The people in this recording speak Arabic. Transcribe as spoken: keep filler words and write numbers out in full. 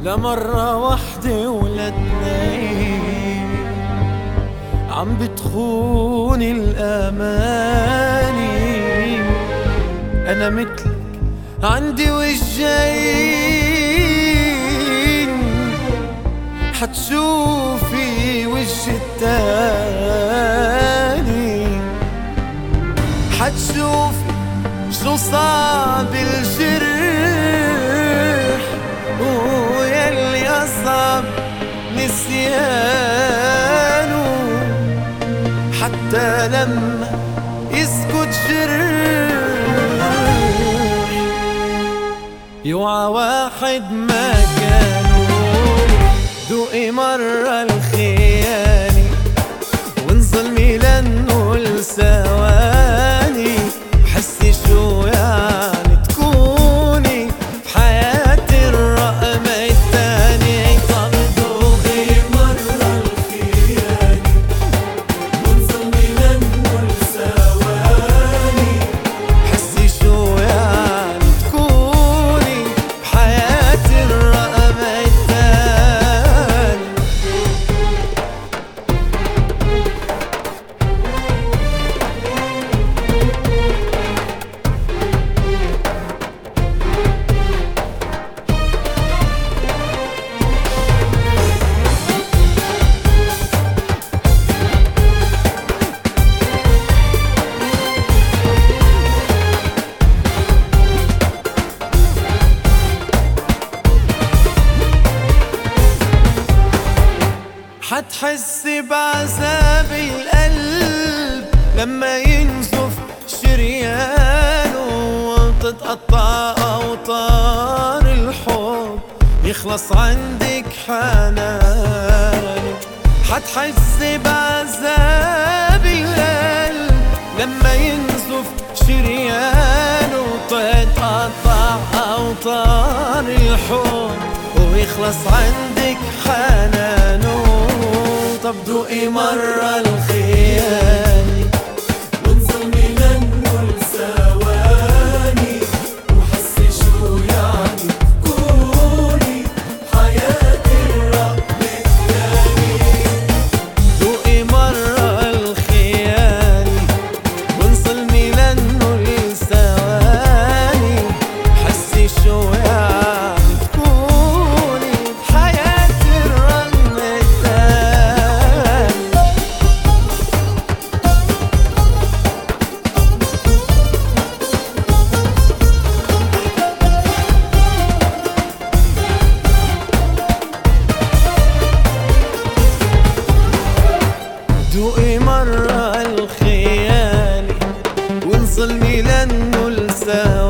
لا مرة واحدة ولا اتنين عم بتخون الأماني. أنا مثلك عندي وجهين، حتشوفي وجه التاني، حتشوفي شو صعب الجرح ويلي أصعب نسيانه. حتى لما يسكت جرح يوعى واحد ما كانوا. دوقي مرة الخيانة وانظلمي لنقول ثواني، حسي شو يعني تكوني بحياتي الرقم التاني. طب دوقي مرة الخيانة وانظلمي لنقول ثواني، حسي شو يعني تكوني بحياتي الرقم التاني. حتحسي بعذاب القلب لما ينزف شريانه وتتقطع أوتار الحب يخلص عندك حنانه. حتحسي بعذاب القلب لما ينزف شريانه وتتقطع أوتار الحب ويخلص عندك حنانه. طب دوقي مرة الخيانة وانظلمي لنقول ثواني، وحسي شو يعني تكوني حياتي الرقم التاني. دوقي مرة الخيانة وانظلمي لنقول ثواني، حسي شو يعني تكوني بحياتي الرقم التاني. دوقي مرة الخيانة وانظلمي لنقول ثواني،